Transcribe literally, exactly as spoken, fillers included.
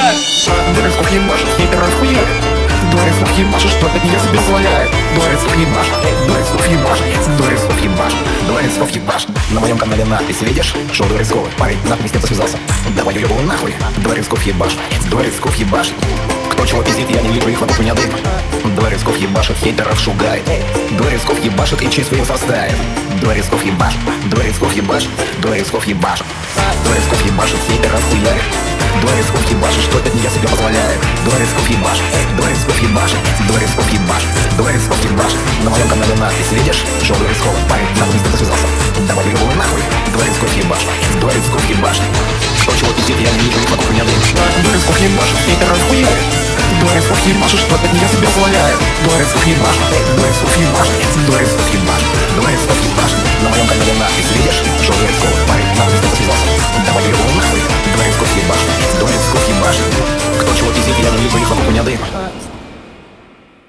Дворецков ебашит, хейтер охуел. Дворецков ебашит, что от меня себе позволяет. Дворецков ебашит, Дворецков ебашит, Дворецков ебашит, Дворецков ебашит. На моем канале надпись видишь? Шоу Дворецкова, парень надпись с связался. Давай ее его нахуй. Дворецков ебашит, Дворецков ебашит. Кто чего пиздит, я не вижу их, вокруг меня дым. Дворецков ебашит, хейтеров шугает. Дворецков ебашит и честь свою составит. Дворецков ебашит, Дворецков ебашит, Дворецков ебашит. Дворецков ебашит, хейтеров хуярит. Дворецков ебашит, что это не я себе позволяю. Дворецков ебашит, Дворецков ебашит, Дворецков ебашит, Дворецков ебашит. На моем канале надпись видишь? Шоу Дворецкова, парень надпись с связался. Давай его нахуй. Дворецков ебашит, Дворецков ебашит. Кто чего пиздит, я не вижу их, вокруг меня дым. Дворецков ебашит, хейтеров хуярит. Дворецков ебашит, что это не я себе позволяю. Дворецков ебашит, Дворецков ебашит, Дворецков ебашит, Дворецков ебашит. На моем канале надпись видишь? Шоу Дворецкова, парень надпись с связался. Давай его нахуй. Дворецков ебашит, Дворецков ебашит. Кто чего пиздит, я не вижу их, вокруг меня дым.